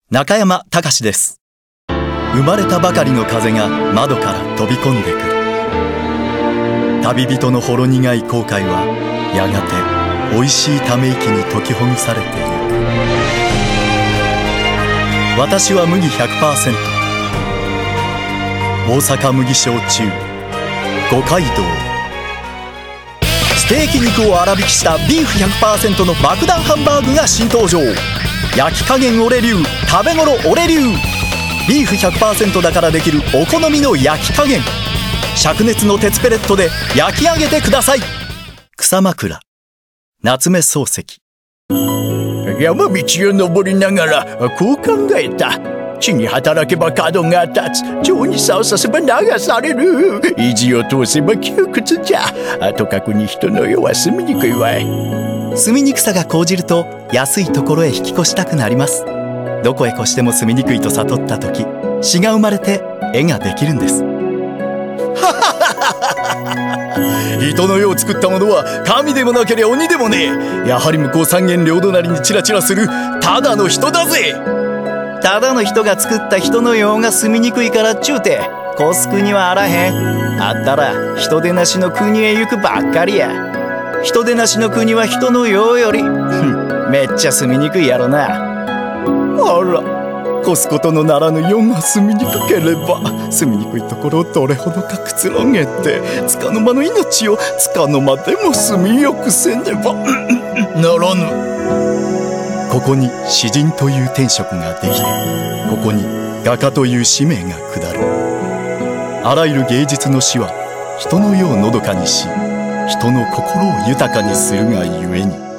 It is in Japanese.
中山隆です。生まれたばかりの風が窓から飛び込んでくる。旅人のほろ苦い後悔はやがて美味しいため息に解きほぐされていく。私は麦 100%、 大阪麦焼酎五街道。ステーキ肉を粗挽きしたビーフ 100% の爆弾ハンバーグが新登場。焼き加減俺流、食べ頃俺流。ビーフ 100% だからできるお好みの焼き加減。灼熱の鉄ペレットで焼き上げてください。草枕、夏目漱石。 山道を登りながらこう考えた。地に働けば角が立つ、情に差をさせば流される、意地を通せば窮屈じゃ。とかくに人の世は住みにくいわい。 住みにくさが高じると安いところへ引き越したくなります。どこへ越しても住みにくいと悟った時、詩が生まれて絵ができるんです。 人の世を作ったものは神でもなければ鬼でもねえ。やはり向こう三軒両隣にチラチラするただの人だぜ。 ただの人が作った人の世が住みにくいからっちゅうて越す国はあらへん。あったら人でなしの国へ行くばっかりや。人でなしの国は人の世よりめっちゃ住みにくいやろな。 あら、越すことのならぬ世が住みにくければ、住みにくいところをどれほどかくつろげて、束の間の命を束の間でも住みよくせねばならぬ。 ここに詩人という天職ができ、ここに画家という使命が下る。あらゆる芸術の詩は人の世をのどかにし、人の心を豊かにするがゆえに。